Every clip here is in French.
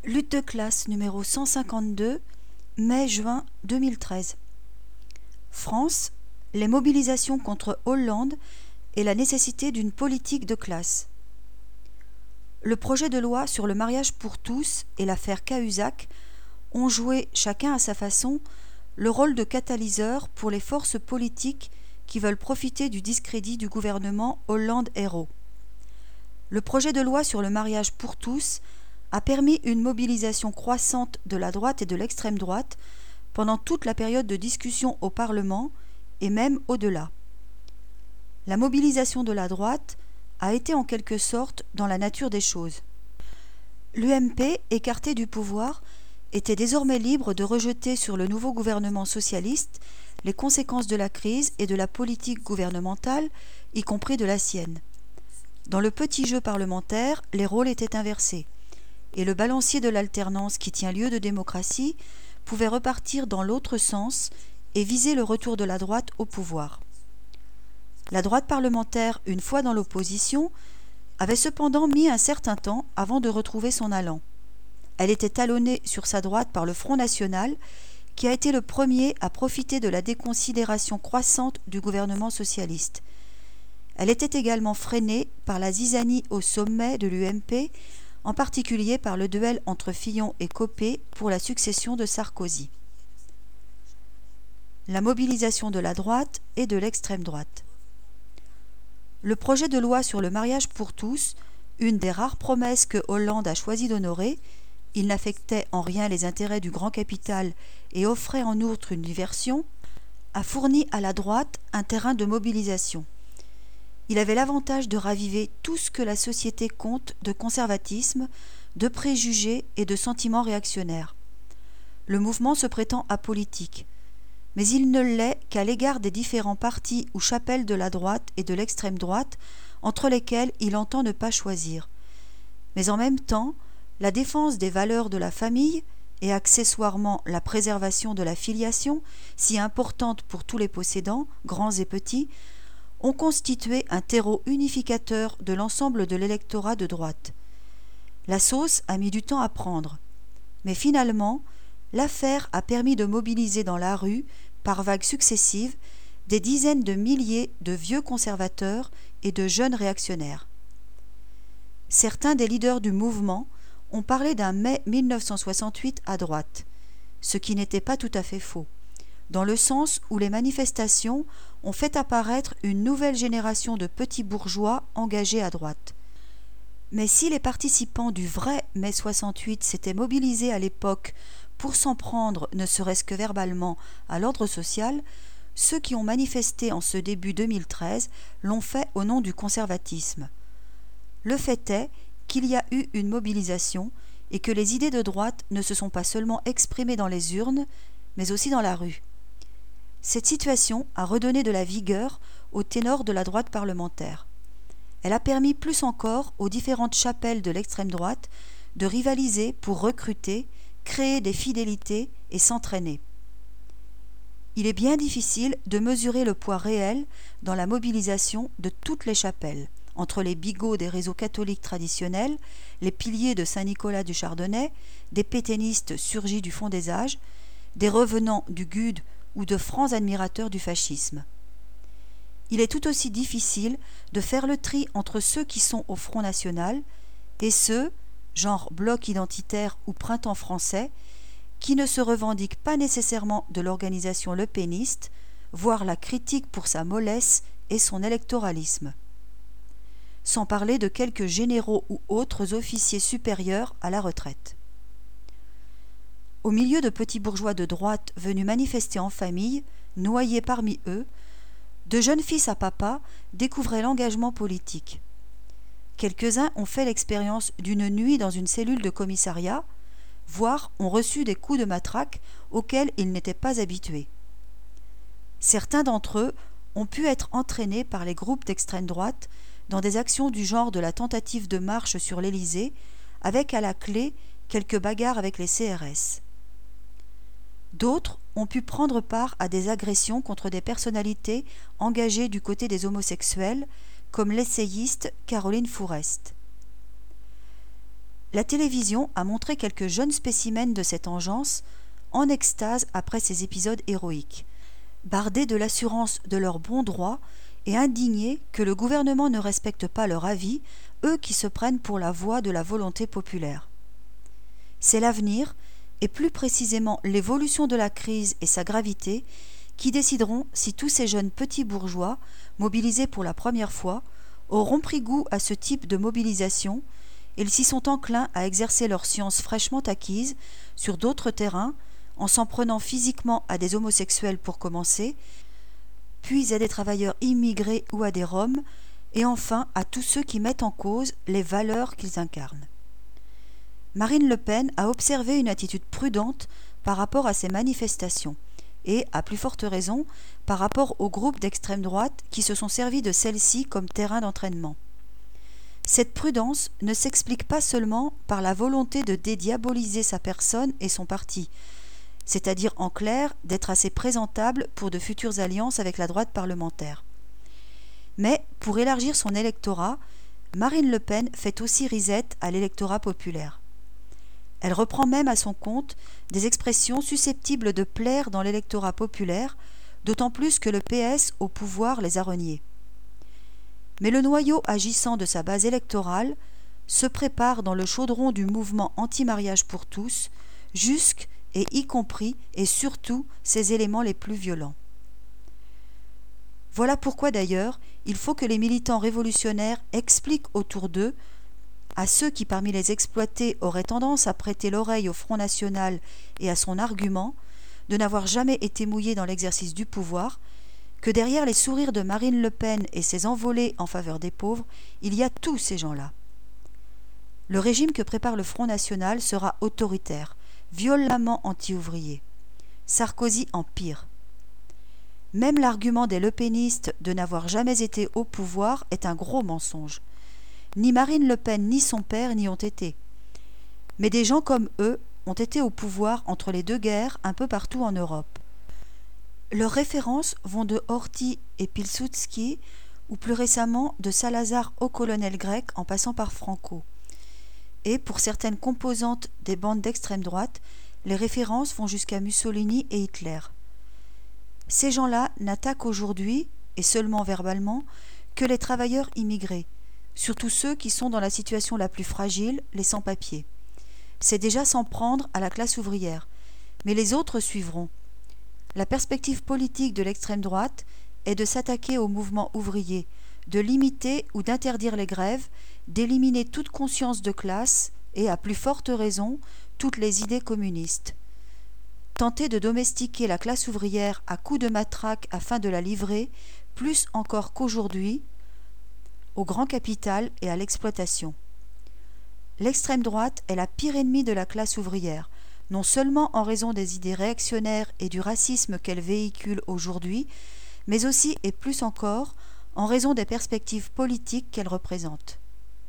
Lutte de classe numéro 152, mai-juin 2013. France, les mobilisations contre Hollande et la nécessité d'une politique de classe. Le projet de loi sur le mariage pour tous et l'affaire Cahuzac ont joué, chacun à sa façon, le rôle de catalyseur pour les forces politiques qui veulent profiter du discrédit du gouvernement Hollande-Ayrault. Le projet de loi sur le mariage pour tous a permis une mobilisation croissante de la droite et de l'extrême droite pendant toute la période de discussion au Parlement et même au-delà. La mobilisation de la droite a été en quelque sorte dans la nature des choses. L'UMP, écarté du pouvoir, était désormais libre de rejeter sur le nouveau gouvernement socialiste les conséquences de la crise et de la politique gouvernementale, y compris de la sienne. Dans le petit jeu parlementaire, les rôles étaient inversés, et le balancier de l'alternance qui tient lieu de démocratie pouvait repartir dans l'autre sens et viser le retour de la droite au pouvoir. La droite parlementaire, une fois dans l'opposition, avait cependant mis un certain temps avant de retrouver son allant. Elle était talonnée sur sa droite par le Front national, qui a été le premier à profiter de la déconsidération croissante du gouvernement socialiste. Elle était également freinée par la zizanie au sommet de l'UMP, en particulier par le duel entre Fillon et Copé pour la succession de Sarkozy. La mobilisation de la droite et de l'extrême droite. Le projet de loi sur le mariage pour tous, une des rares promesses que Hollande a choisi d'honorer, il n'affectait en rien les intérêts du grand capital et offrait en outre une diversion, a fourni à la droite un terrain de mobilisation. Il avait l'avantage de raviver tout ce que la société compte de conservatisme, de préjugés et de sentiments réactionnaires. Le mouvement se prétend apolitique, mais il ne l'est qu'à l'égard des différents partis ou chapelles de la droite et de l'extrême droite, entre lesquels il entend ne pas choisir. Mais en même temps, la défense des valeurs de la famille et accessoirement la préservation de la filiation, si importante pour tous les possédants, grands et petits, ont constitué un terreau unificateur de l'ensemble de l'électorat de droite. La sauce a mis du temps à prendre, mais finalement, l'affaire a permis de mobiliser dans la rue, par vagues successives, des dizaines de milliers de vieux conservateurs et de jeunes réactionnaires. Certains des leaders du mouvement ont parlé d'un mai 1968 à droite, ce qui n'était pas tout à fait faux, dans le sens où les manifestations ont fait apparaître une nouvelle génération de petits bourgeois engagés à droite. Mais si les participants du vrai mai 68 s'étaient mobilisés à l'époque pour s'en prendre, ne serait-ce que verbalement, à l'ordre social, ceux qui ont manifesté en ce début 2013 l'ont fait au nom du conservatisme. Le fait est qu'il y a eu une mobilisation et que les idées de droite ne se sont pas seulement exprimées dans les urnes, mais aussi dans la rue. Cette situation a redonné de la vigueur au ténor de la droite parlementaire. Elle a permis plus encore aux différentes chapelles de l'extrême droite de rivaliser pour recruter, créer des fidélités et s'entraîner. Il est bien difficile de mesurer le poids réel dans la mobilisation de toutes les chapelles, entre les bigots des réseaux catholiques traditionnels, les piliers de Saint-Nicolas du Chardonnay, des pétainistes surgis du fond des âges, des revenants du GUD ou de francs admirateurs du fascisme. Il est tout aussi difficile de faire le tri entre ceux qui sont au Front National et ceux, genre Bloc identitaire ou Printemps français, qui ne se revendiquent pas nécessairement de l'organisation lepéniste, voire la critique pour sa mollesse et son électoralisme. Sans parler de quelques généraux ou autres officiers supérieurs à la retraite. Au milieu de petits bourgeois de droite venus manifester en famille, noyés parmi eux, de jeunes fils à papa découvraient l'engagement politique. Quelques-uns ont fait l'expérience d'une nuit dans une cellule de commissariat, voire ont reçu des coups de matraque auxquels ils n'étaient pas habitués. Certains d'entre eux ont pu être entraînés par les groupes d'extrême droite dans des actions du genre de la tentative de marche sur l'Élysée, avec à la clé quelques bagarres avec les CRS. D'autres ont pu prendre part à des agressions contre des personnalités engagées du côté des homosexuels, comme l'essayiste Caroline Fourest. La télévision a montré quelques jeunes spécimens de cette engeance, en extase après ces épisodes héroïques, bardés de l'assurance de leur bon droit et indignés que le gouvernement ne respecte pas leur avis, eux qui se prennent pour la voix de la volonté populaire. C'est l'avenir, et plus précisément l'évolution de la crise et sa gravité, qui décideront si tous ces jeunes petits bourgeois, mobilisés pour la première fois, auront pris goût à ce type de mobilisation et s'y sont enclins à exercer leur science fraîchement acquise sur d'autres terrains, en s'en prenant physiquement à des homosexuels pour commencer, puis à des travailleurs immigrés ou à des Roms, et enfin à tous ceux qui mettent en cause les valeurs qu'ils incarnent. Marine Le Pen a observé une attitude prudente par rapport à ces manifestations, et, à plus forte raison, par rapport aux groupes d'extrême droite qui se sont servis de celles-ci comme terrain d'entraînement. Cette prudence ne s'explique pas seulement par la volonté de dédiaboliser sa personne et son parti, c'est-à-dire en clair d'être assez présentable pour de futures alliances avec la droite parlementaire. Mais pour élargir son électorat, Marine Le Pen fait aussi risette à l'électorat populaire. Elle reprend même à son compte des expressions susceptibles de plaire dans l'électorat populaire, d'autant plus que le PS au pouvoir les a reniées. Mais le noyau agissant de sa base électorale se prépare dans le chaudron du mouvement anti-mariage pour tous, jusque et y compris et surtout ses éléments les plus violents. Voilà pourquoi d'ailleurs il faut que les militants révolutionnaires expliquent autour d'eux, à ceux qui parmi les exploités auraient tendance à prêter l'oreille au Front National et à son argument, de n'avoir jamais été mouillés dans l'exercice du pouvoir, que derrière les sourires de Marine Le Pen et ses envolées en faveur des pauvres, il y a tous ces gens-là. Le régime que prépare le Front National sera autoritaire, violemment anti-ouvrier. Sarkozy en pire. Même l'argument des lepénistes de n'avoir jamais été au pouvoir est un gros mensonge. Ni Marine Le Pen ni son père n'y ont été. Mais des gens comme eux ont été au pouvoir entre les deux guerres un peu partout en Europe. Leurs références vont de Horthy et Pilsudski, ou plus récemment de Salazar au colonel grec en passant par Franco. Et pour certaines composantes des bandes d'extrême droite, les références vont jusqu'à Mussolini et Hitler. Ces gens-là n'attaquent aujourd'hui, et seulement verbalement, que les travailleurs immigrés, surtout ceux qui sont dans la situation la plus fragile, les sans-papiers. C'est déjà s'en prendre à la classe ouvrière, mais les autres suivront. La perspective politique de l'extrême droite est de s'attaquer au mouvement ouvrier, de limiter ou d'interdire les grèves, d'éliminer toute conscience de classe et, à plus forte raison, toutes les idées communistes. Tenter de domestiquer la classe ouvrière à coups de matraque afin de la livrer, plus encore qu'aujourd'hui, au grand capital et à l'exploitation. L'extrême droite est la pire ennemie de la classe ouvrière, non seulement en raison des idées réactionnaires et du racisme qu'elle véhicule aujourd'hui, mais aussi et plus encore en raison des perspectives politiques qu'elle représente.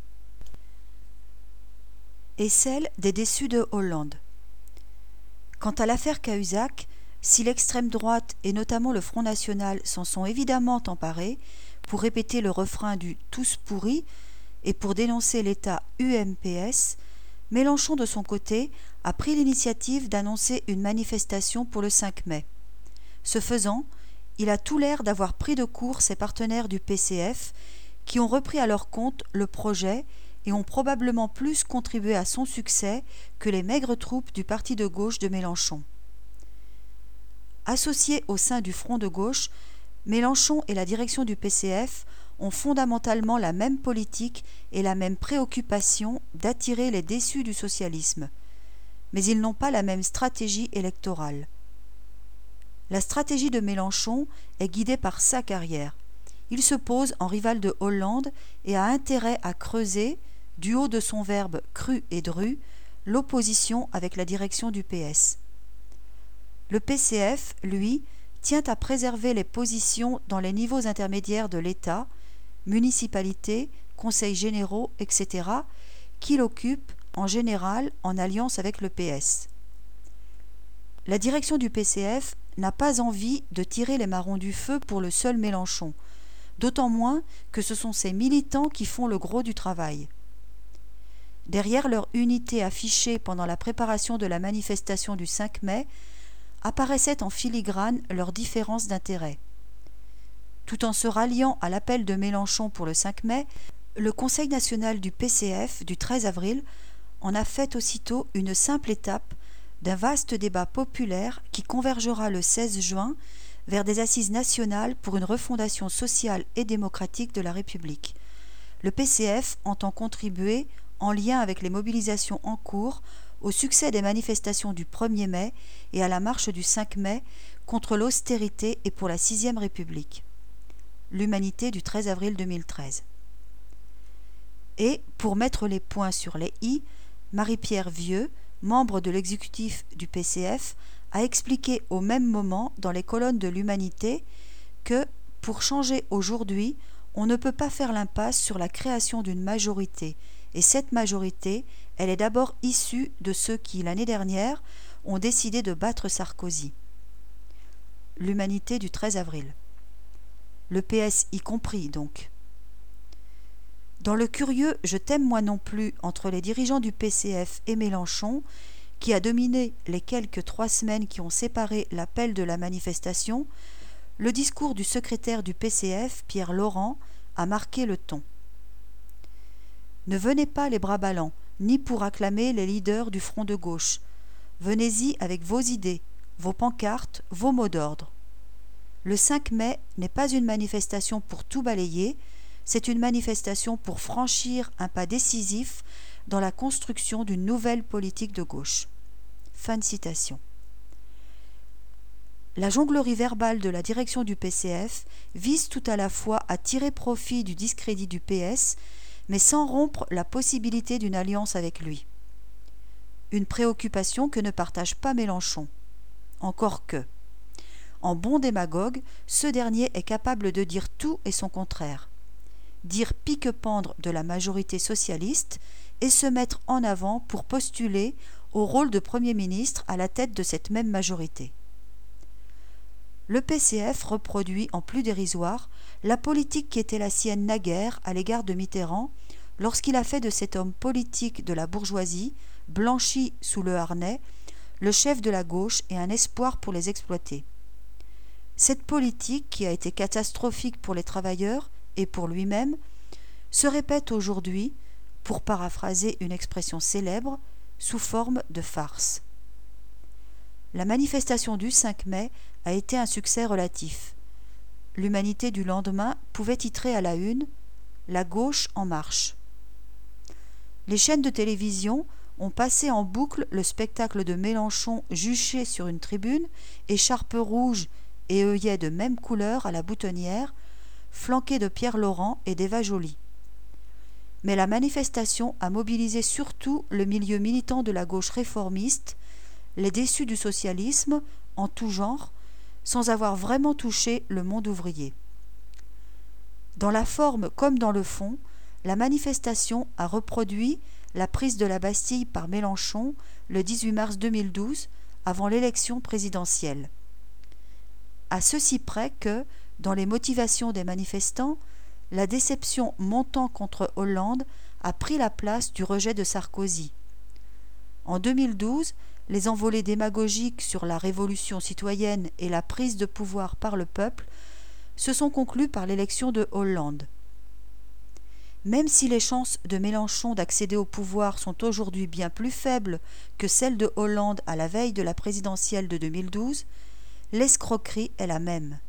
Et celle des déçus de Hollande. Quant à l'affaire Cahuzac, si l'extrême droite et notamment le Front National s'en sont évidemment emparés pour répéter le refrain du « tous pourris » et pour dénoncer l'État UMPS, Mélenchon de son côté a pris l'initiative d'annoncer une manifestation pour le 5 mai. Ce faisant, il a tout l'air d'avoir pris de court ses partenaires du PCF qui ont repris à leur compte le projet et ont probablement plus contribué à son succès que les maigres troupes du parti de gauche de Mélenchon. Associés au sein du Front de gauche, Mélenchon et la direction du PCF ont fondamentalement la même politique et la même préoccupation d'attirer les déçus du socialisme. Mais ils n'ont pas la même stratégie électorale. La stratégie de Mélenchon est guidée par sa carrière. Il se pose en rival de Hollande et a intérêt à creuser, du haut de son verbe cru et dru, l'opposition avec la direction du PS. Le PCF, lui, tient à préserver les positions dans les niveaux intermédiaires de l'État, municipalités, conseils généraux, etc., qu'il occupe en général en alliance avec le PS. La direction du PCF n'a pas envie de tirer les marrons du feu pour le seul Mélenchon, d'autant moins que ce sont ses militants qui font le gros du travail. Derrière leur unité affichée pendant la préparation de la manifestation du 5 mai, apparaissaient en filigrane leurs différences d'intérêt. Tout en se ralliant à l'appel de Mélenchon pour le 5 mai, le Conseil national du PCF du 13 avril en a fait aussitôt une simple étape d'un vaste débat populaire qui convergera le 16 juin vers des assises nationales pour une refondation sociale et démocratique de la République. Le PCF entend contribuer, en lien avec les mobilisations en cours, au succès des manifestations du 1er mai et à la marche du 5 mai contre l'austérité et pour la 6e République. L'Humanité du 13 avril 2013. Et, pour mettre les points sur les i, Marie-Pierre Vieux, membre de l'exécutif du PCF, a expliqué au même moment dans les colonnes de l'Humanité que, pour changer aujourd'hui, on ne peut pas faire l'impasse sur la création d'une majorité, et cette majorité, elle est d'abord issue de ceux qui, l'année dernière, ont décidé de battre Sarkozy. L'Humanité du 13 avril. Le PS y compris, donc. Dans le curieux « Je t'aime moi non plus » entre les dirigeants du PCF et Mélenchon, qui a dominé les quelques 3 semaines qui ont séparé l'appel de la manifestation, le discours du secrétaire du PCF, Pierre Laurent, a marqué le ton. Ne venez pas les bras ballants, ni pour acclamer les leaders du front de gauche. Venez-y avec vos idées, vos pancartes, vos mots d'ordre. Le 5 mai n'est pas une manifestation pour tout balayer, c'est une manifestation pour franchir un pas décisif dans la construction d'une nouvelle politique de gauche. Fin de citation. La jonglerie verbale de la direction du PCF vise tout à la fois à tirer profit du discrédit du PS, mais sans rompre la possibilité d'une alliance avec lui. Une préoccupation que ne partage pas Mélenchon. Encore que. En bon démagogue, ce dernier est capable de dire tout et son contraire. Dire pique-pendre de la majorité socialiste et se mettre en avant pour postuler au rôle de Premier ministre à la tête de cette même majorité. Le PCF reproduit en plus dérisoire la politique qui était la sienne naguère à l'égard de Mitterrand lorsqu'il a fait de cet homme politique de la bourgeoisie, blanchi sous le harnais, le chef de la gauche et un espoir pour les exploiter. Cette politique, qui a été catastrophique pour les travailleurs et pour lui-même, se répète aujourd'hui, pour paraphraser une expression célèbre, sous forme de farce. La manifestation du 5 mai a été un succès relatif. L'Humanité du lendemain pouvait titrer à la une « La gauche en marche ». Les chaînes de télévision ont passé en boucle le spectacle de Mélenchon juché sur une tribune, écharpe rouge et œillets de même couleur à la boutonnière, flanqué de Pierre Laurent et d'Eva Joly. Mais la manifestation a mobilisé surtout le milieu militant de la gauche réformiste, les déçus du socialisme, en tout genre, sans avoir vraiment touché le monde ouvrier. Dans la forme comme dans le fond, la manifestation a reproduit la prise de la Bastille par Mélenchon le 18 mars 2012, avant l'élection présidentielle. À ceci près que, dans les motivations des manifestants, la déception montant contre Hollande a pris la place du rejet de Sarkozy. En 2012, les envolées démagogiques sur la révolution citoyenne et la prise de pouvoir par le peuple se sont conclues par l'élection de Hollande. Même si les chances de Mélenchon d'accéder au pouvoir sont aujourd'hui bien plus faibles que celles de Hollande à la veille de la présidentielle de 2012, l'escroquerie est la même.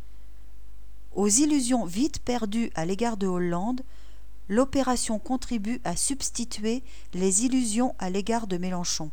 Aux illusions vite perdues à l'égard de Hollande, l'opération contribue à substituer les illusions à l'égard de Mélenchon.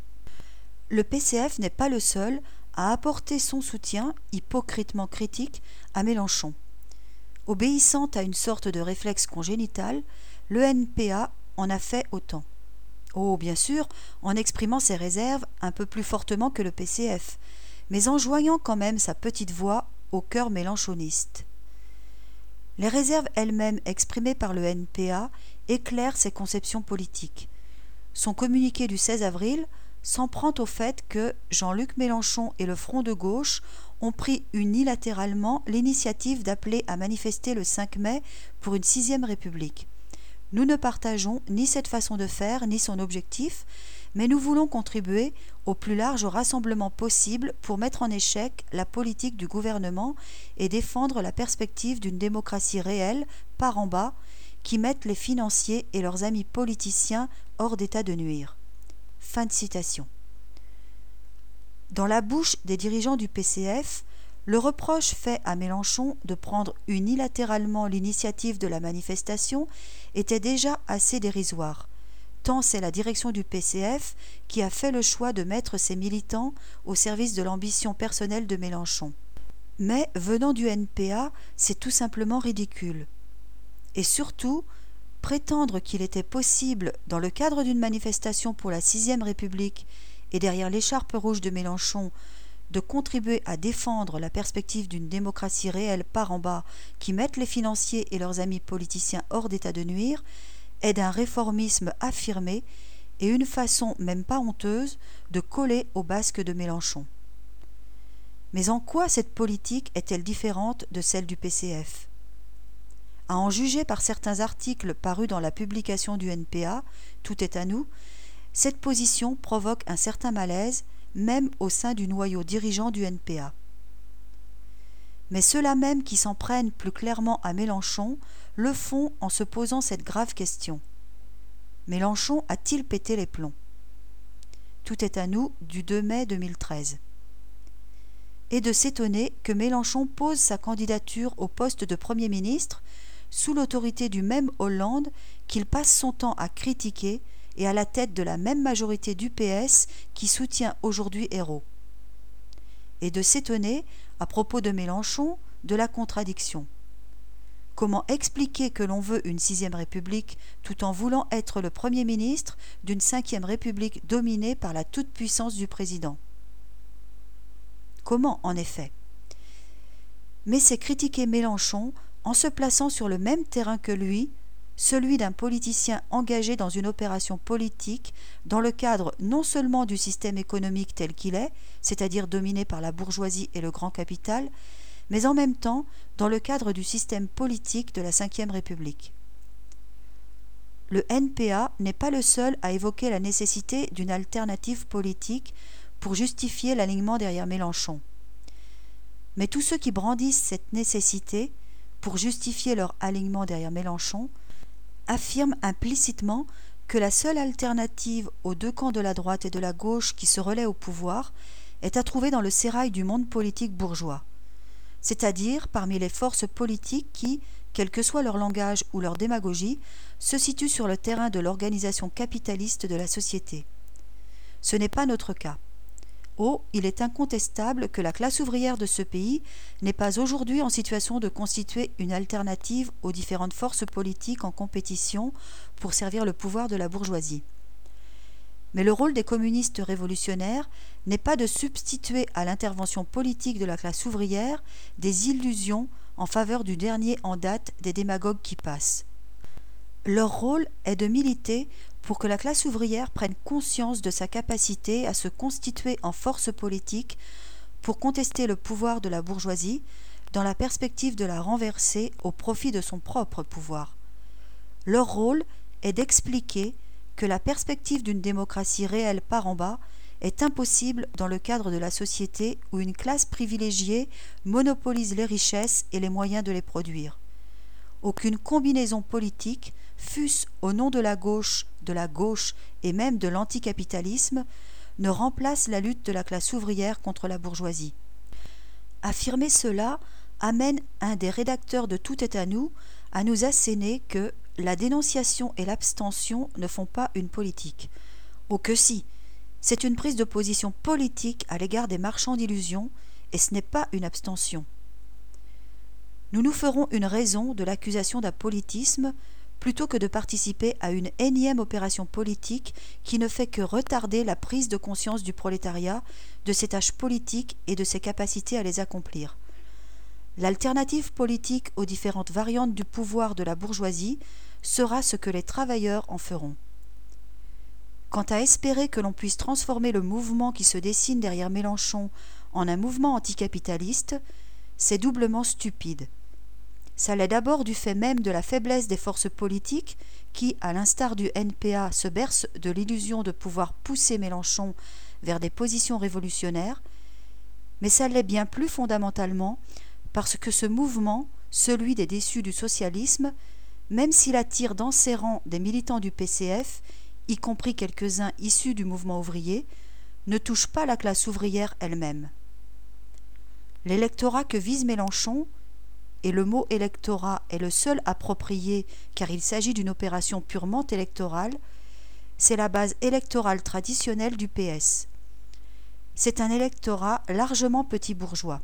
Le PCF n'est pas le seul à apporter son soutien, hypocritement critique, à Mélenchon. Obéissant à une sorte de réflexe congénital, le NPA en a fait autant. Oh, bien sûr, en exprimant ses réserves un peu plus fortement que le PCF, mais en joignant quand même sa petite voix au cœur mélenchoniste. Les réserves elles-mêmes exprimées par le NPA éclairent ses conceptions politiques. Son communiqué du 16 avril s'en prend au fait que Jean-Luc Mélenchon et le Front de gauche ont pris unilatéralement l'initiative d'appeler à manifester le 5 mai pour une 6e République. Nous ne partageons ni cette façon de faire, ni son objectif, mais nous voulons contribuer au plus large rassemblement possible pour mettre en échec la politique du gouvernement et défendre la perspective d'une démocratie réelle, par en bas, qui mette les financiers et leurs amis politiciens hors d'état de nuire. » Fin de citation. Dans la bouche des dirigeants du PCF, le reproche fait à Mélenchon de prendre unilatéralement l'initiative de la manifestation était déjà assez dérisoire, tant c'est la direction du PCF qui a fait le choix de mettre ses militants au service de l'ambition personnelle de Mélenchon. Mais venant du NPA, c'est tout simplement ridicule. Et surtout, prétendre qu'il était possible, dans le cadre d'une manifestation pour la 6e République et derrière l'écharpe rouge de Mélenchon, de contribuer à défendre la perspective d'une démocratie réelle par en bas qui mette les financiers et leurs amis politiciens hors d'état de nuire, est d'un réformisme affirmé et une façon même pas honteuse de coller au basque de Mélenchon. Mais en quoi cette politique est-elle différente de celle du PCF ? À en juger par certains articles parus dans la publication du NPA, Tout est à nous, cette position provoque un certain malaise, même au sein du noyau dirigeant du NPA. Mais ceux-là même qui s'en prennent plus clairement à Mélenchon le font en se posant cette grave question. Mélenchon a-t-il pété les plombs ? Tout est à nous du 2 mai 2013. Et de s'étonner que Mélenchon pose sa candidature au poste de Premier ministre sous l'autorité du même Hollande qu'il passe son temps à critiquer et à la tête de la même majorité du PS qui soutient aujourd'hui Ayrault. Et de s'étonner, à propos de Mélenchon, de la contradiction. Comment expliquer que l'on veut une 6e République tout en voulant être le Premier ministre d'une 5e République dominée par la toute-puissance du président ? Comment, en effet ? Mais c'est critiquer Mélenchon en se plaçant sur le même terrain que lui, celui d'un politicien engagé dans une opération politique dans le cadre non seulement du système économique tel qu'il est, c'est-à-dire dominé par la bourgeoisie et le grand capital, mais en même temps dans le cadre du système politique de la 5e République. Le NPA n'est pas le seul à évoquer la nécessité d'une alternative politique pour justifier l'alignement derrière Mélenchon. Mais tous ceux qui brandissent cette nécessité pour justifier leur alignement derrière Mélenchon affirme implicitement que la seule alternative aux deux camps de la droite et de la gauche qui se relaient au pouvoir est à trouver dans le sérail du monde politique bourgeois, c'est-à-dire parmi les forces politiques qui, quel que soit leur langage ou leur démagogie, se situent sur le terrain de l'organisation capitaliste de la société. Ce n'est pas notre cas. Oh, il est incontestable que la classe ouvrière de ce pays n'est pas aujourd'hui en situation de constituer une alternative aux différentes forces politiques en compétition pour servir le pouvoir de la bourgeoisie. Mais le rôle des communistes révolutionnaires n'est pas de substituer à l'intervention politique de la classe ouvrière des illusions en faveur du dernier en date des démagogues qui passent. Leur rôle est de militer pour que la classe ouvrière prenne conscience de sa capacité à se constituer en force politique pour contester le pouvoir de la bourgeoisie dans la perspective de la renverser au profit de son propre pouvoir. Leur rôle est d'expliquer que la perspective d'une démocratie réelle par en bas est impossible dans le cadre de la société où une classe privilégiée monopolise les richesses et les moyens de les produire. Aucune combinaison politique, fût-ce au nom de la gauche et même de l'anticapitalisme, ne remplace la lutte de la classe ouvrière contre la bourgeoisie. Affirmer cela amène un des rédacteurs de Tout est à nous asséner que la dénonciation et l'abstention ne font pas une politique. Oh que si, c'est une prise de position politique à l'égard des marchands d'illusions, et ce n'est pas une abstention. Nous nous ferons une raison de l'accusation d'apolitisme plutôt que de participer à une énième opération politique qui ne fait que retarder la prise de conscience du prolétariat, de ses tâches politiques et de ses capacités à les accomplir. L'alternative politique aux différentes variantes du pouvoir de la bourgeoisie sera ce que les travailleurs en feront. Quant à espérer que l'on puisse transformer le mouvement qui se dessine derrière Mélenchon en un mouvement anticapitaliste, c'est doublement stupide. Ça l'est d'abord du fait même de la faiblesse des forces politiques qui, à l'instar du NPA, se bercent de l'illusion de pouvoir pousser Mélenchon vers des positions révolutionnaires, mais ça l'est bien plus fondamentalement parce que ce mouvement, celui des déçus du socialisme, même s'il attire dans ses rangs des militants du PCF, y compris quelques-uns issus du mouvement ouvrier, ne touche pas la classe ouvrière elle-même. L'électorat que vise Mélenchon, et le mot électorat est le seul approprié car il s'agit d'une opération purement électorale, c'est la base électorale traditionnelle du PS. C'est un électorat largement petit bourgeois.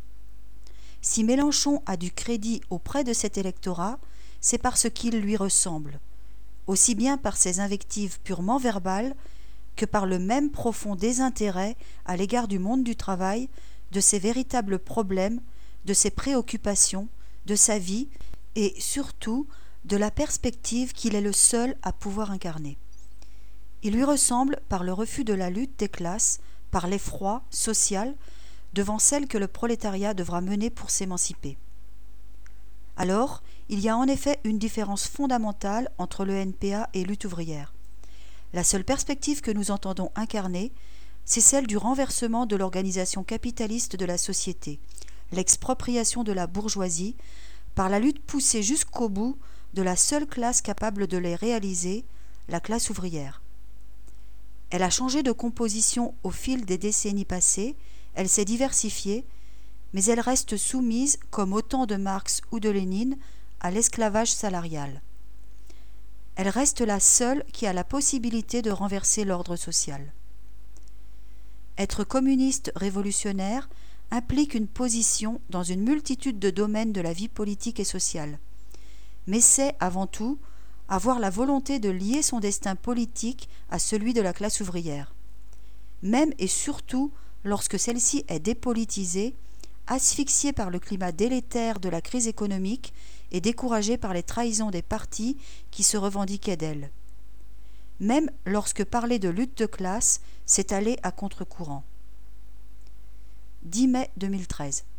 Si Mélenchon a du crédit auprès de cet électorat, c'est parce qu'il lui ressemble, aussi bien par ses invectives purement verbales que par le même profond désintérêt à l'égard du monde du travail, de ses véritables problèmes, de ses préoccupations, de sa vie et surtout de la perspective qu'il est le seul à pouvoir incarner. Il lui ressemble par le refus de la lutte des classes, par l'effroi social devant celle que le prolétariat devra mener pour s'émanciper. Alors, il y a en effet une différence fondamentale entre le NPA et Lutte ouvrière. La seule perspective que nous entendons incarner, c'est celle du renversement de l'organisation capitaliste de la société, l'expropriation de la bourgeoisie, par la lutte poussée jusqu'au bout de la seule classe capable de les réaliser, la classe ouvrière. Elle a changé de composition au fil des décennies passées, elle s'est diversifiée, mais elle reste soumise, comme au temps de Marx ou de Lénine, à l'esclavage salarial. Elle reste la seule qui a la possibilité de renverser l'ordre social. Être communiste révolutionnaire implique une position dans une multitude de domaines de la vie politique et sociale. Mais c'est, avant tout, avoir la volonté de lier son destin politique à celui de la classe ouvrière. Même et surtout lorsque celle-ci est dépolitisée, asphyxiée par le climat délétère de la crise économique et découragée par les trahisons des partis qui se revendiquaient d'elle. Même lorsque parler de lutte de classe, c'est aller à contre-courant. 10 mai 2013.